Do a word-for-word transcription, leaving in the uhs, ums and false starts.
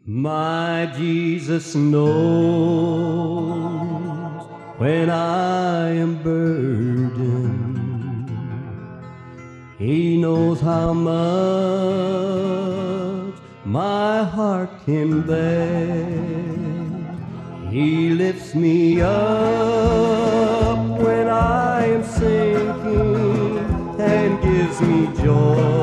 My Jesus knows when I am burdened. He knows how much my heart can bear. He lifts me up when I am sinking and gives me joy